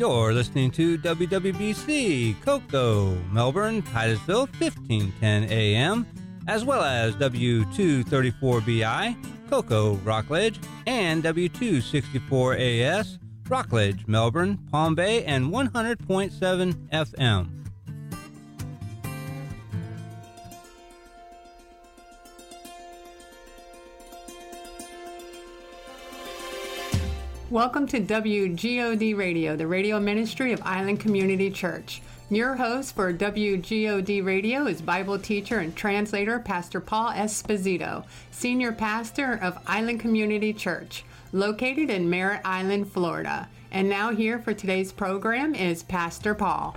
You're listening to WWBC, Cocoa, Melbourne, Titusville, 1510 AM, as well as W234BI, Cocoa, Rockledge, and W264AS, Rockledge, Melbourne, Palm Bay, and 100.7 FM. Welcome to WGOD Radio, the radio ministry of Island Community Church. Your host for WGOD Radio is Bible teacher and translator Pastor Paul Esposito, senior pastor of Island Community Church, located in Merritt Island, Florida. And now here for today's program is Pastor Paul.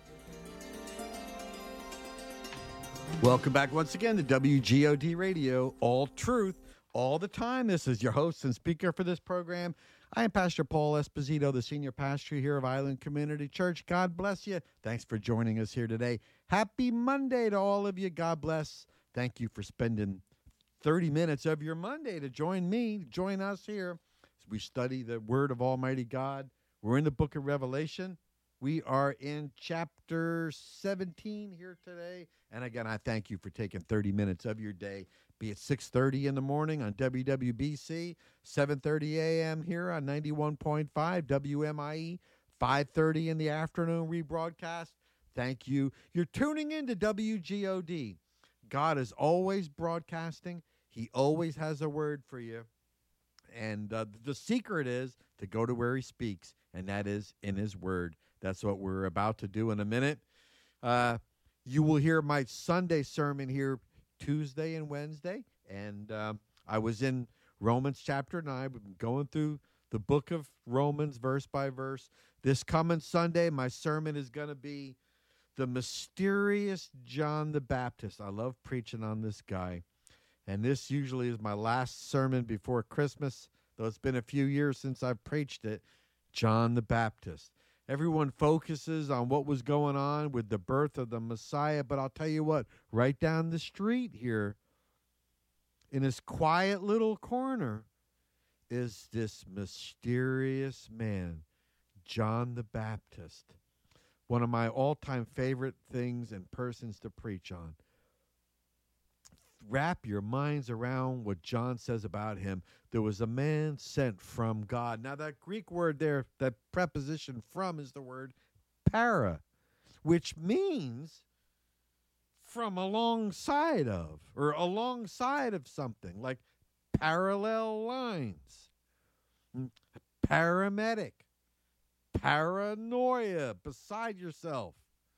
Welcome back once again to WGOD Radio, all truth, all the time. This is your host and speaker for this program. I am Pastor Paul Esposito, the senior pastor here of Island Community Church. God bless you. Thanks for joining us here today. Happy Monday to all of you. God bless. Thank you for spending 30 minutes of your Monday to join us here as we study the Word of Almighty God. We're in the book of Revelation. We are in chapter 17 here today. And again, I thank you for taking 30 minutes of your day, be it 6:30 in the morning on WWBC, 7:30 a.m. here on 91.5 WMIE, 5:30 in the afternoon rebroadcast. Thank you. You're tuning in to WGOD. God is always broadcasting. He always has a word for you. And the secret is to go to where he speaks, and that is in his word. That's what we're about to do in a minute. You will hear my Sunday sermon here Tuesday and Wednesday. And I was in Romans chapter 9. We've been going through the book of Romans verse by verse. This coming Sunday, my sermon is going to be the mysterious John the Baptist. I love preaching on this guy. And this usually is my last sermon before Christmas, though it's been a few years since I've preached it. John the Baptist. Everyone focuses on what was going on with the birth of the Messiah, but I'll tell you what, right down the street here, in this quiet little corner, is this mysterious man, John the Baptist. One of my all-time favorite things and persons to preach on. Wrap your minds around what John says about him. There was a man sent from God. Now, that Greek word there, that preposition from, is the word para, which means from alongside of, or alongside of something, like parallel lines, paramedic, paranoia, beside yourself.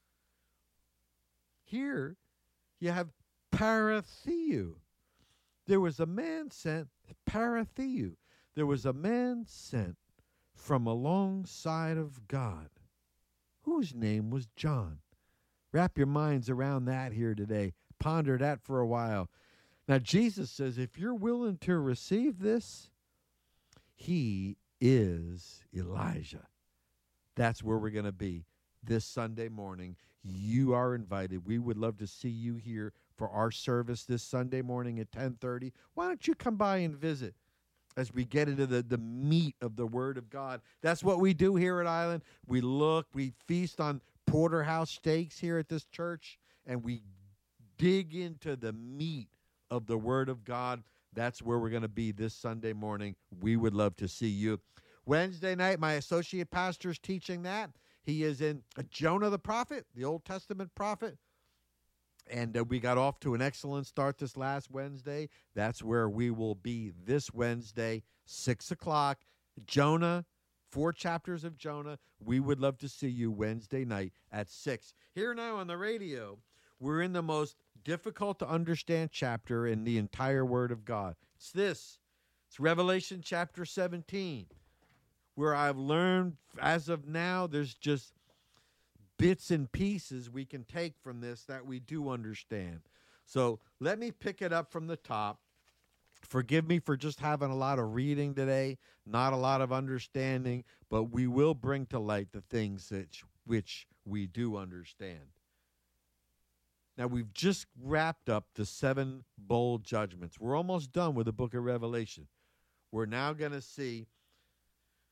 Here, you have paratheu. There was a man sent, paratheu. There was a man sent from alongside of God, whose name was John. Wrap your minds around that here today. Ponder that for a while. Now, Jesus says, if you're willing to receive this, he is Elijah. That's where we're going to be this Sunday morning. You are invited. We would love to see you here for our service this Sunday morning at 10:30. Why don't you come by and visit as we get into the meat of the Word of God? That's what we do here at Island. We feast on porterhouse steaks here at this church, and we dig into the meat of the Word of God. That's where we're going to be this Sunday morning. We would love to see you. Wednesday night, my associate pastor is teaching that. He is in Jonah the prophet, the Old Testament prophet. And we got off to an excellent start this last Wednesday. That's where we will be this Wednesday, 6 o'clock. Jonah, 4 chapters of Jonah. We would love to see you Wednesday night at 6. Here now on the radio, we're in the most difficult to understand chapter in the entire Word of God. It's this. It's Revelation chapter 17, where I've learned as of now there's just bits and pieces we can take from this that we do understand. So let me pick it up from the top. Forgive me for just having a lot of reading today, not a lot of understanding, but we will bring to light the things which we do understand. Now, we've just wrapped up the 7 bowl judgments. We're almost done with the book of Revelation. We're now going to see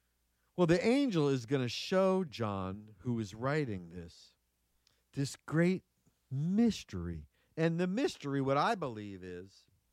Well, the angel is going to show John, who is writing this great mystery. And the mystery, what I believe is,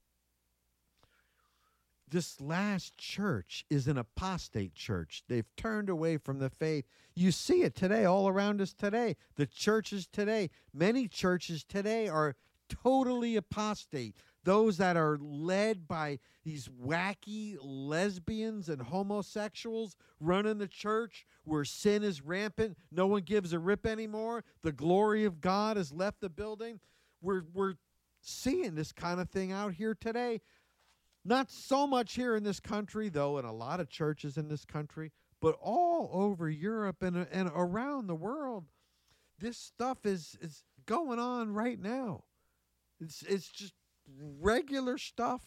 this last church is an apostate church. They've turned away from the faith. You see it today, all around us today. The churches today, many churches today are totally apostate. Those that are led by these wacky lesbians and homosexuals running the church where sin is rampant. No one gives a rip anymore. The glory of God has left the building. We're seeing this kind of thing out here today. Not so much here in this country, though, and a lot of churches in this country, but all over Europe and around the world. This stuff is going on right now. It's just regular stuff.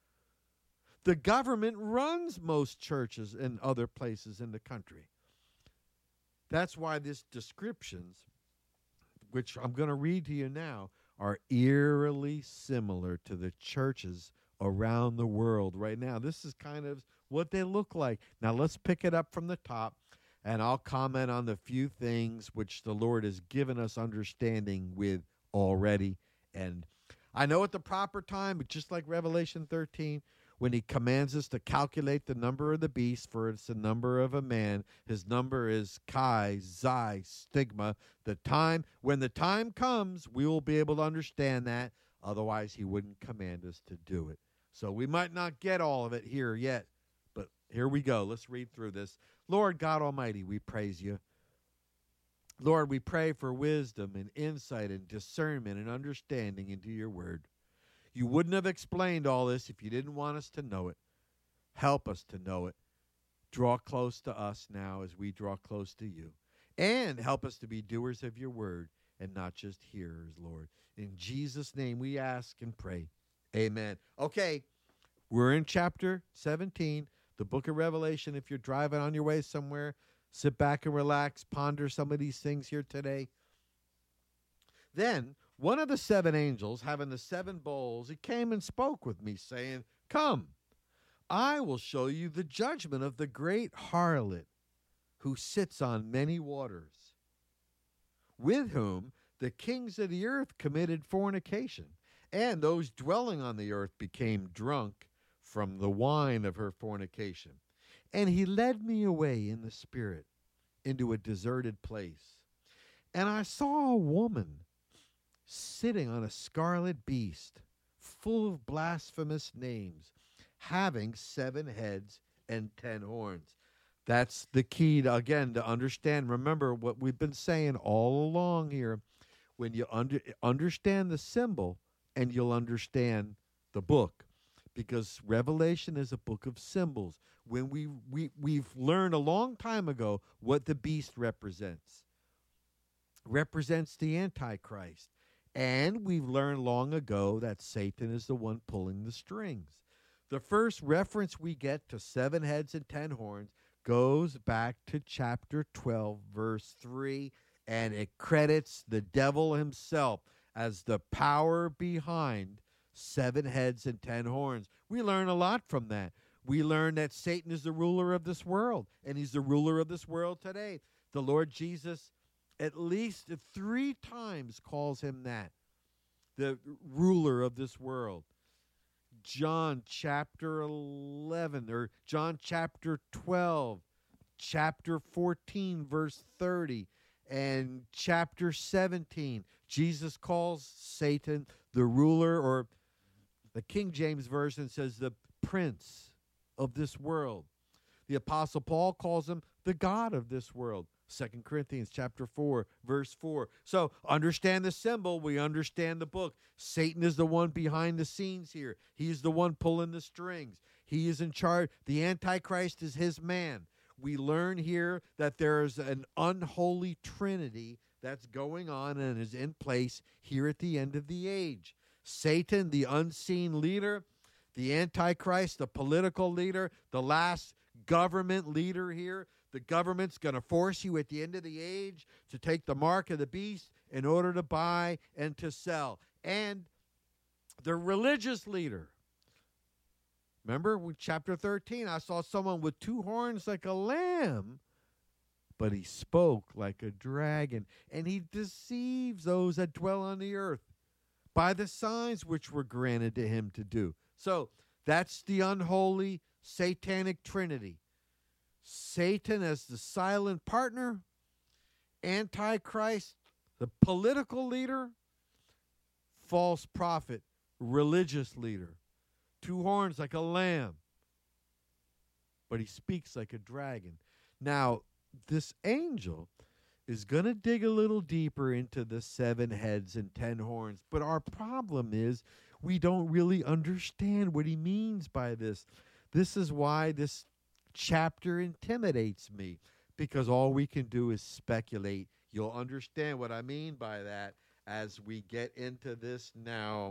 The government runs most churches and other places in the country. That's why these descriptions, which I'm going to read to you now, are eerily similar to the churches around the world right now. This is kind of what they look like. Now let's pick it up from the top, and I'll comment on the few things which the Lord has given us understanding with already. And I know at the proper time, but just like Revelation 13, when he commands us to calculate the number of the beast, for it's the number of a man. His number is Chi, Xi, Stigma. When the time comes, we will be able to understand that. Otherwise, he wouldn't command us to do it. So we might not get all of it here yet, but here we go. Let's read through this. Lord God Almighty, we praise you. Lord, we pray for wisdom and insight and discernment and understanding into your word. You wouldn't have explained all this if you didn't want us to know it. Help us to know it. Draw close to us now as we draw close to you. And help us to be doers of your word and not just hearers, Lord. In Jesus' name we ask and pray. Amen. Okay, we're in chapter 17, the book of Revelation. If you're driving on your way somewhere, sit back and relax, ponder some of these things here today. Then one of the seven angels, having the seven bowls, he came and spoke with me, saying, Come, I will show you the judgment of the great harlot who sits on many waters, with whom the kings of the earth committed fornication, and those dwelling on the earth became drunk from the wine of her fornication. And he led me away in the spirit into a deserted place. And I saw a woman sitting on a scarlet beast, full of blasphemous names, having 7 heads and 10 horns. That's the key, to understand. Remember what we've been saying all along here. When you understand the symbol, and you'll understand the book, because Revelation is a book of symbols. When we've learned a long time ago what the beast represents the Antichrist, and we've learned long ago that Satan is the one pulling the strings. The first reference we get to 7 heads and 10 horns goes back to chapter 12, verse 3, and it credits the devil himself as the power behind 7 heads and 10 horns. We learn a lot from that. We learn that Satan is the ruler of this world, and he's the ruler of this world today. The Lord Jesus at least 3 times calls him that, the ruler of this world. John chapter 11, or John chapter 12, chapter 14, verse 30, and chapter 17. Jesus calls Satan the ruler, or the King James Version says the prince of this world. The Apostle Paul calls him the God of this world. 2 Corinthians chapter 4, verse 4. So understand the symbol. We understand the book. Satan is the one behind the scenes here. He's the one pulling the strings. He is in charge. The Antichrist is his man. We learn here that there is an unholy trinity that's going on and is in place here at the end of the age. Satan, the unseen leader, the Antichrist, the political leader, the last government leader here. The government's going to force you at the end of the age to take the mark of the beast in order to buy and to sell. And the religious leader. Remember, with chapter 13, I saw someone with 2 horns like a lamb but he spoke like a dragon, and he deceives those that dwell on the earth by the signs which were granted to him to do. So that's the unholy satanic trinity. Satan as the silent partner, Antichrist, the political leader, false prophet, religious leader. Two horns like a lamb, but he speaks like a dragon. Now, this angel is going to dig a little deeper into the 7 heads and 10 horns, but our problem is we don't really understand what he means by this. This is why this chapter intimidates me, because all we can do is speculate. You'll understand what I mean by that as we get into this now.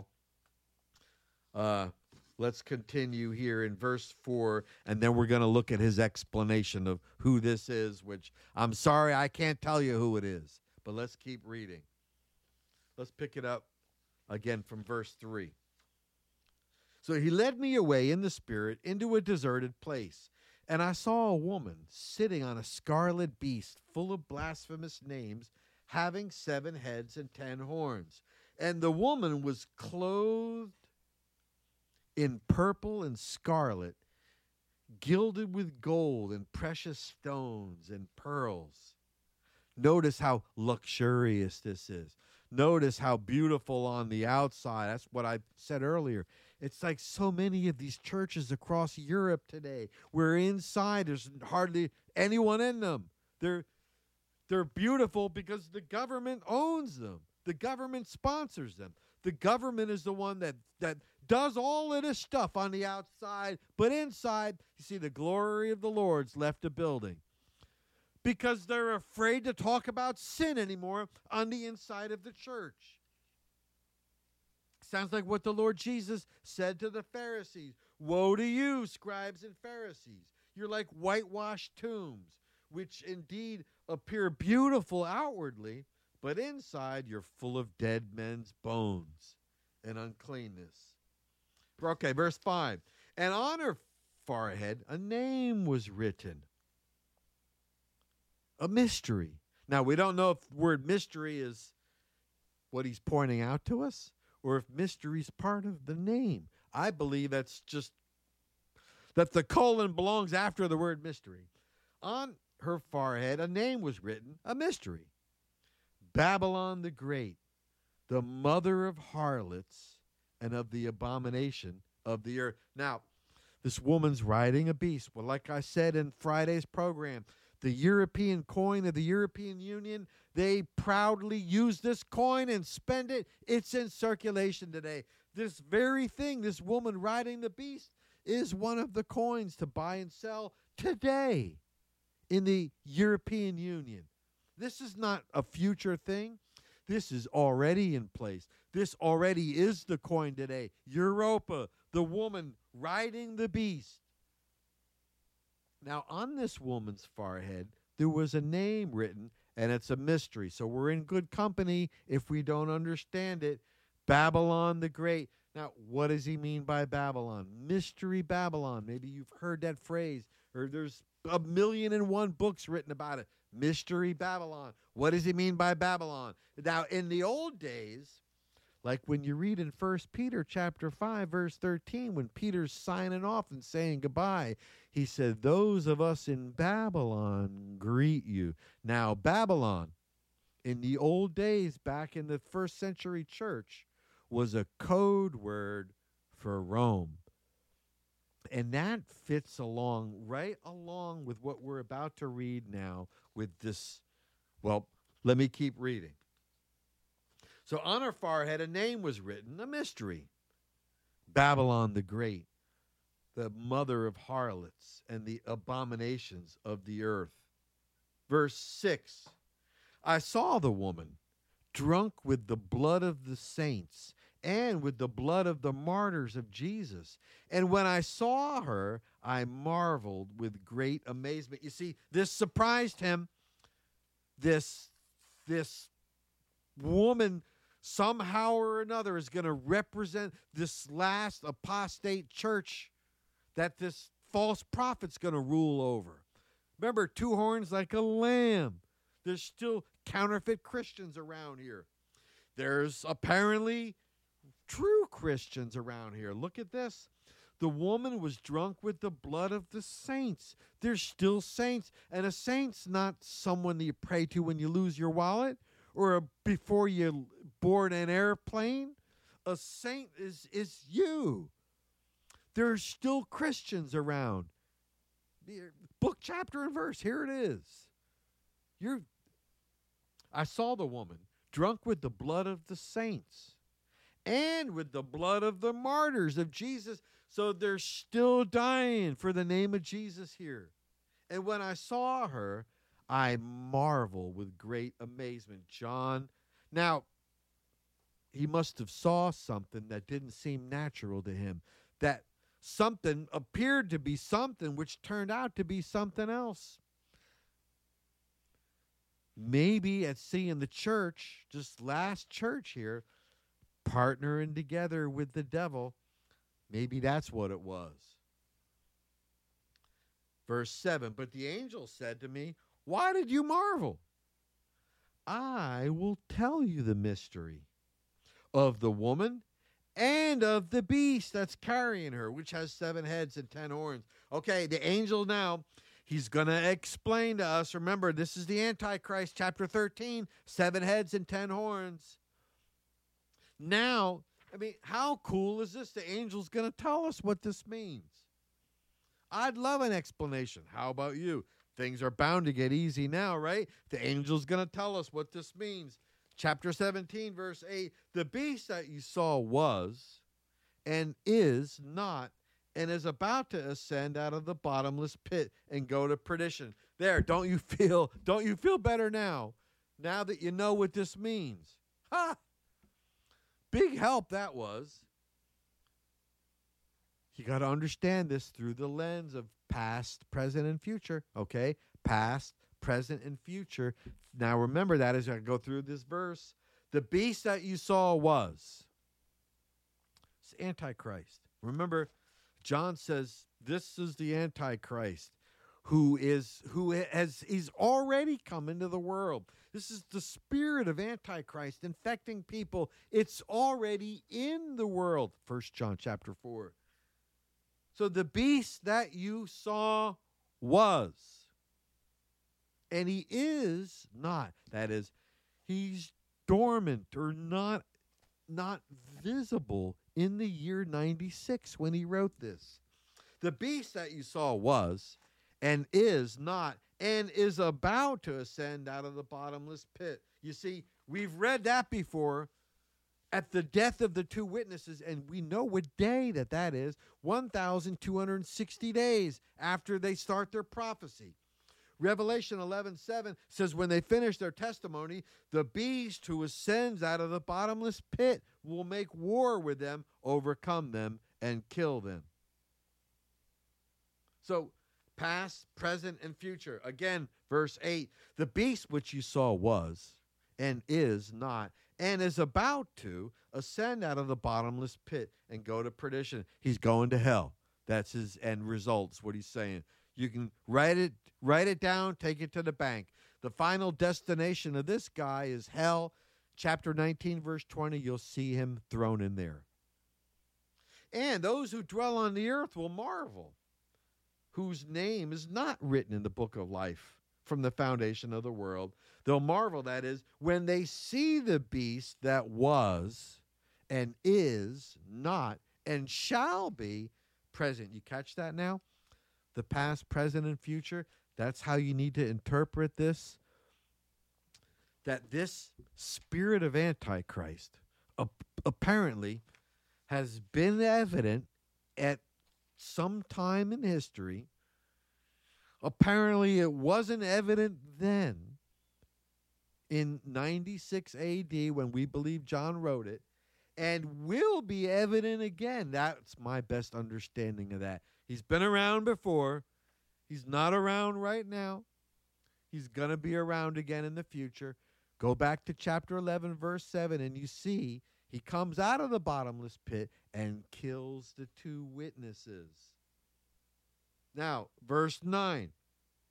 Let's continue here in verse 4, and then we're going to look at his explanation of who this is, which I'm sorry I can't tell you who it is, but let's keep reading. Let's pick it up again from verse 3. So he led me away in the spirit into a deserted place, and I saw a woman sitting on a scarlet beast full of blasphemous names, having 7 heads and 10 horns. And the woman was clothed in purple and scarlet, gilded with gold and precious stones and pearls. Notice how luxurious this is. Notice how beautiful on the outside. That's what I said earlier. It's like so many of these churches across Europe today, where inside there's hardly anyone in them. They're beautiful because the government owns them. The government sponsors them. The government is the one that does all of this stuff on the outside, but inside, you see, the glory of the Lord's left the building because they're afraid to talk about sin anymore on the inside of the church. Sounds like what the Lord Jesus said to the Pharisees. Woe to you, scribes and Pharisees. You're like whitewashed tombs, which indeed appear beautiful outwardly, but inside you're full of dead men's bones and uncleanness. Okay, verse 5. And on her forehead a name was written. A mystery. Now, we don't know if the word mystery is what he's pointing out to us, or if mystery is part of the name. I believe that's just that the colon belongs after the word mystery. On her forehead a name was written, a mystery. Babylon the Great, the mother of harlots and of the abomination of the earth. Now, this woman's riding a beast. Well, like I said in Friday's program, the European coin of the European Union, they proudly use this coin and spend it. It's in circulation today. This very thing, this woman riding the beast, is one of the coins to buy and sell today in the European Union. This is not a future thing. This is already in place. This already is the coin today. Europa, the woman riding the beast. Now, on this woman's forehead, there was a name written, and it's a mystery. So we're in good company if we don't understand it. Babylon the Great. Now, what does he mean by Babylon? Mystery Babylon. Maybe you've heard that phrase, or there's 1,000,001 books written about it. Mystery Babylon. What does he mean by Babylon? Now, in the old days, like when you read in 1 Peter chapter 5, verse 13, when Peter's signing off and saying goodbye, he said, those of us in Babylon greet you. Now, Babylon, in the old days, back in the first century church, was a code word for Rome. And that fits right along with what we're about to read now with this. Well, let me keep reading. So on her forehead a name was written, a mystery. Babylon the Great, the mother of harlots and the abominations of the earth. Verse 6, I saw the woman drunk with the blood of the saints and with the blood of the martyrs of Jesus. And when I saw her, I marveled with great amazement. You see, this surprised him. This woman somehow or another is going to represent this last apostate church that this false prophet's going to rule over. Remember, 2 horns like a lamb. There's still counterfeit Christians around here. There's apparently true Christians around here. Look at this. The woman was drunk with the blood of the saints. There's still saints. And a saint's not someone that you pray to when you lose your wallet or before you board an airplane. A saint is you. There's still Christians around. Book, chapter, and verse. Here it is. I saw the woman drunk with the blood of the saints and with the blood of the martyrs of Jesus. So they're still dying for the name of Jesus here. And when I saw her, I marvel with great amazement. John, now, he must have saw something that didn't seem natural to him. That something appeared to be something which turned out to be something else. Maybe at seeing the church, just last church here, partnering together with the devil, maybe that's what it was. Verse 7, but the angel said to me, why did you marvel? I will tell you the mystery of the woman and of the beast that's carrying her, which has 7 heads and 10 horns. Okay, the angel now, he's going to explain to us. Remember, this is the Antichrist, chapter 13, 7 heads and 10 horns. Now, I mean, how cool is this? The angel's going to tell us what this means. I'd love an explanation. How about you? Things are bound to get easy now, right? The angel's going to tell us what this means. Chapter 17, verse 8, the beast that you saw was and is not and is about to ascend out of the bottomless pit and go to perdition. There, don't you feel better now that you know what this means? Ha! Big help that was. You got to understand this through the lens of past, present, and future, okay? Past, present, and future. Now remember that as I go through this verse. The beast that you saw was. It's Antichrist. Remember, John says this is the Antichrist he's already come into the world. This is the spirit of Antichrist infecting people. It's already in the world. 1 John chapter 4. So the beast that you saw was, and he is not. That is, he's dormant or not visible in the year 96 when he wrote this. The beast that you saw was and is not and is about to ascend out of the bottomless pit. You see, we've read that before at the death of the 2 witnesses, and we know what day that is, 1,260 days after they start their prophecy. Revelation 11:7 says when they finish their testimony, the beast who ascends out of the bottomless pit will make war with them, overcome them, and kill them. So, past, present, and future. Again, verse 8, the beast which you saw was and is not and is about to ascend out of the bottomless pit and go to perdition. He's going to hell. That's his end results, what he's saying. You can write it down, take it to the bank. The final destination of this guy is hell. Chapter 19, verse 20, you'll see him thrown in there. And those who dwell on the earth will marvel, whose name is not written in the book of life from the foundation of the world. They'll marvel, that is, when they see the beast that was and is not and shall be present. You catch that now? The past, present, and future. That's how you need to interpret this. That this spirit of Antichrist apparently has been evident at some time in history. Apparently it wasn't evident then in 96 AD when we believe John wrote it, and will be evident again. That's my best understanding of that. He's been around before. He's not around right now. He's going to be around again in the future. Go back to chapter 11, verse 7, and you see he comes out of the bottomless pit and kills the 2 witnesses. Now, verse 9.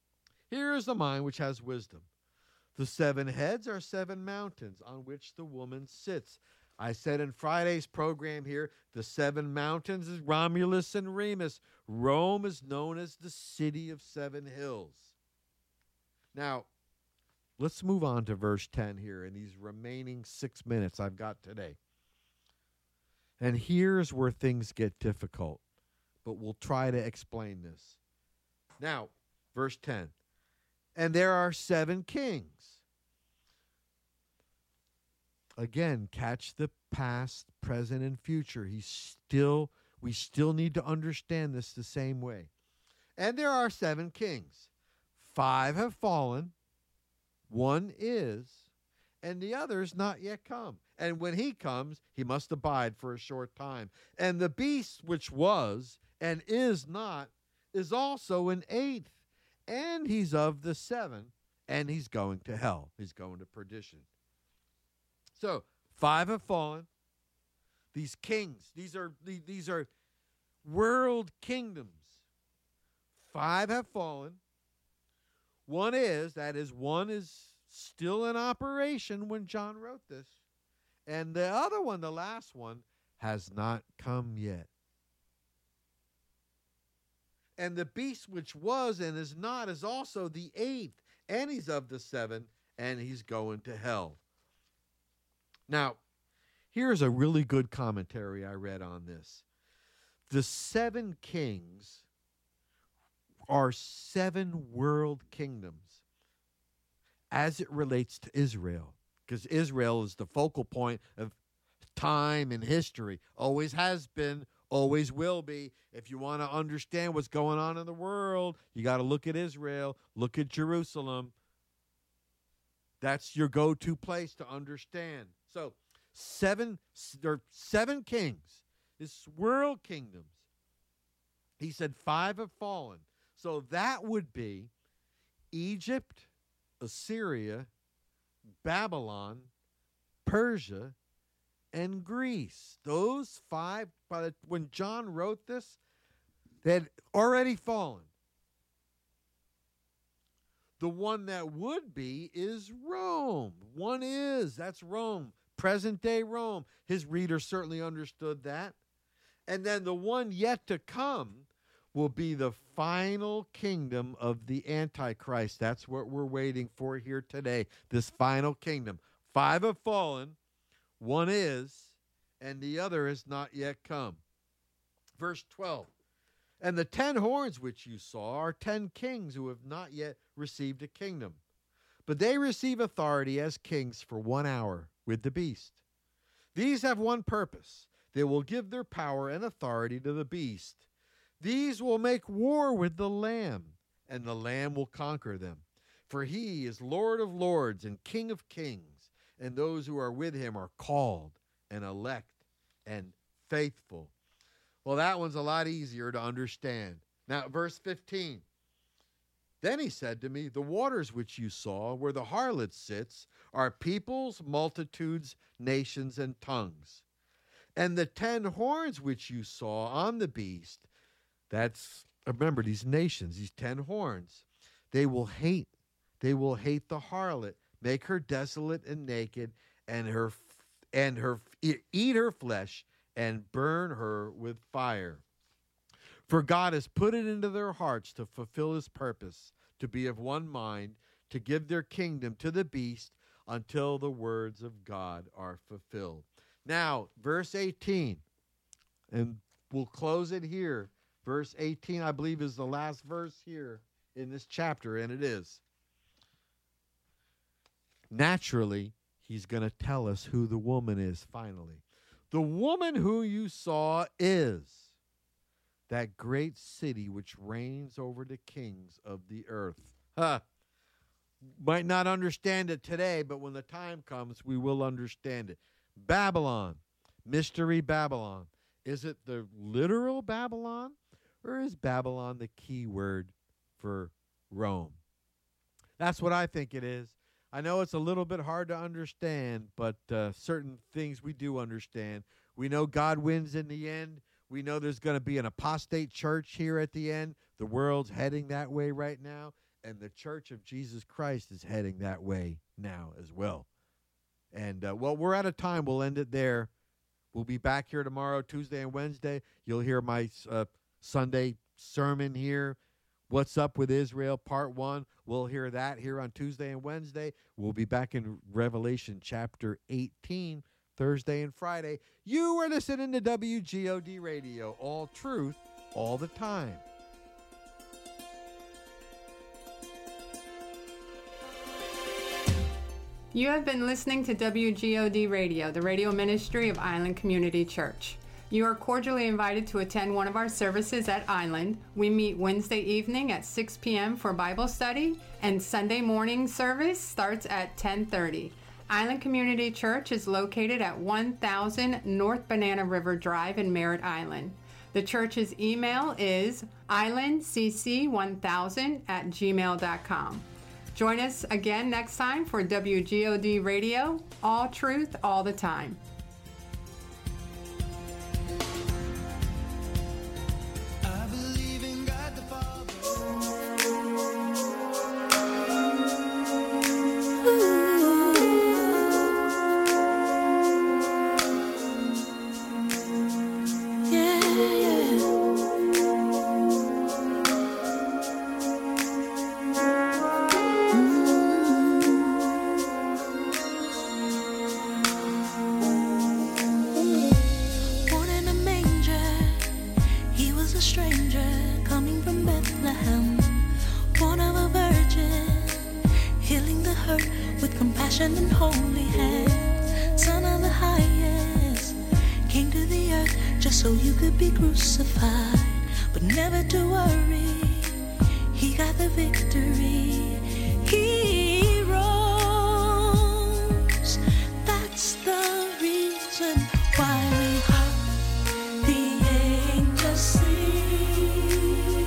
Here is the mind which has wisdom. The 7 heads are 7 mountains on which the woman sits. I said in Friday's program here, the 7 mountains is Romulus and Remus. Rome is known as the city of 7 hills. Now, let's move on to verse 10 here in these remaining 6 minutes I've got today. And here's where things get difficult, but we'll try to explain this. Now, verse 10. And there are 7 kings. Again, catch the past, present, and future. We still need to understand this the same way. And there are 7 kings. 5 have fallen, 1 is, and the other is not yet come. And when he comes, he must abide for a short time. And the beast which was and is not is also an 8th, and he's of the 7, and he's going to hell. He's going to perdition. So 5 have fallen. These kings, these are world kingdoms. 5 have fallen. 1 is still in operation when John wrote this. And the other one, the last one, has not come yet. And the beast which was and is not is also the 8th, and he's of the 7, and he's going to hell. Now, here's a really good commentary I read on this. The 7 kings are 7 world kingdoms as it relates to Israel, because Israel is the focal point of time and history. Always has been, always will be. If you want to understand what's going on in the world, you got to look at Israel, look at Jerusalem. That's your go-to place to understand. So, 7 kings, it's world kingdoms. He said 5 have fallen. So that would be Egypt, Assyria, Babylon, Persia, and Greece. Those 5, when John wrote this, they had already fallen. The one that would be is Rome. That's Rome, present-day Rome. His reader certainly understood that. And then the one yet to come will be the final kingdom of the Antichrist. That's what we're waiting for here today, this final kingdom. 5 have fallen, 1 is, and the other has not yet come. Verse 12. And the 10 horns which you saw are 10 kings who have not yet received a kingdom. But they receive authority as kings for 1 hour with the beast. These have one purpose. They will give their power and authority to the beast. These will make war with the Lamb, and the Lamb will conquer them. For he is Lord of lords and King of kings, and those who are with him are called and elect and faithful. Well, that one's a lot easier to understand. Now, verse 15. Then he said to me, the waters which you saw, where the harlot sits, are peoples, multitudes, nations, and tongues. And the 10 horns which you saw on the beast, remember these nations, these 10 horns, they will hate the harlot, make her desolate and naked, and eat her flesh, and burn her with fire. For God has put it into their hearts to fulfill his purpose, to be of one mind, to give their kingdom to the beast until the words of God are fulfilled. Now, verse 18, and we'll close it here. Verse 18, I believe, is the last verse here in this chapter, and it is. Naturally, he's going to tell us who the woman is finally. The woman who you saw is that great city which reigns over the kings of the earth. Might not understand it today, but when the time comes, we will understand it. Babylon, mystery Babylon. Is it the literal Babylon, or is Babylon the key word for Rome? That's what I think it is. I know it's a little bit hard to understand, but certain things we do understand. We know God wins in the end. We know there's going to be an apostate church here at the end. The world's heading that way right now. And the Church of Jesus Christ is heading that way now as well. And, well, we're out of time. We'll end it there. We'll be back here tomorrow, Tuesday and Wednesday. You'll hear my Sunday sermon here. What's Up with Israel, Part 1. We'll hear that here on Tuesday and Wednesday. We'll be back in Revelation chapter 18, Thursday and Friday. You are listening to WGOD Radio, all truth, all the time. You have been listening to WGOD Radio, the radio ministry of Island Community Church. You are cordially invited to attend one of our services at Island. We meet Wednesday evening at 6 p.m. for Bible study, and Sunday morning service starts at 10:30. Island Community Church is located at 1000 North Banana River Drive in Merritt Island. The church's email is islandcc1000@gmail.com. Join us again next time for WGOD Radio, all truth, all the time. And holy hands, Son of the highest, came to the earth just so you could be crucified. But never to worry, he got the victory. He rose. That's the reason why we hark the angels sing.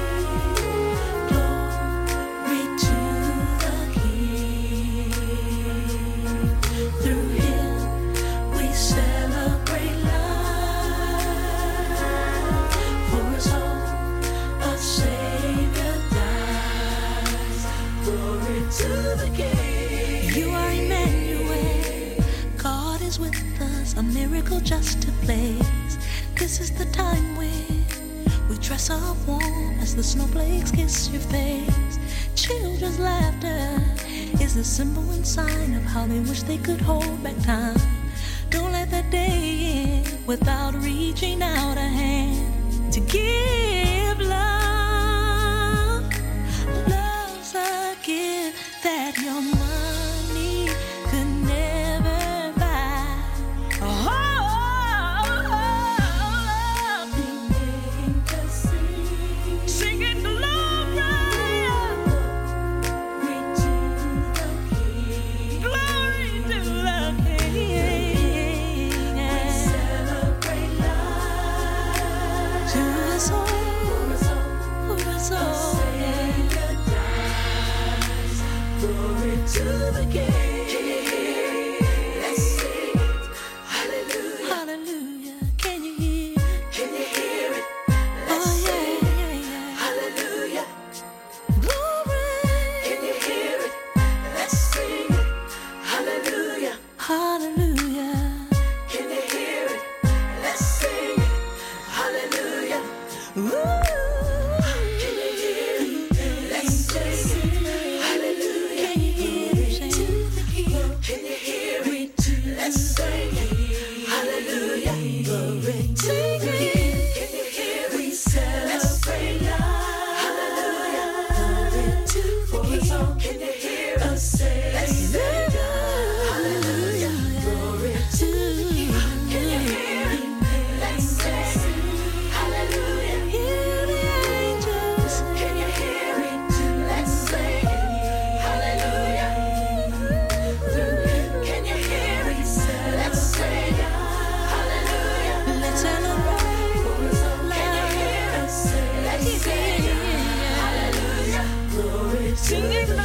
Glory to the King. Through him we celebrate life. For us all a Savior dies. Glory to the King. You are Emmanuel. God is with us, a miracle just to blaze. This is the time when we dress up warm as the snowflakes kiss your face. Children's laughter is the symbol and sign of how they wish they could hold back time. Don't let that day end without reaching out a hand to give love. Love's a gift that your money could never buy. Sing it glory. Glory to the King. Celebrate life. To us all. Glory to the King. Let's sing it. Hallelujah. Hallelujah. Can you hear it? Can you hear it? Let's sing it. Hallelujah. Glory. Can you hear it? Let's sing it. Hallelujah. Hallelujah. Can you hear it? Let's sing it. Hallelujah. Ooh. Can you hear it? Let's sing it. Hallelujah. Can you hear it? Can you hear it? Let's sing it. Hallelujah. Glory to the King. Can you hear it? We celebrate life. Hallelujah. Glory to the King. Can you hear us say? Let's sing it. Hallelujah. Glory to the King. Can you hear it? Let's sing it. Hallelujah. Hear the angels. Can you hear it? Let's sing it. Hallelujah. Can you hear it? Let's sing it. Hallelujah. Let's celebrate. Can you hear us? Let's sing it. Hallelujah. Glory to the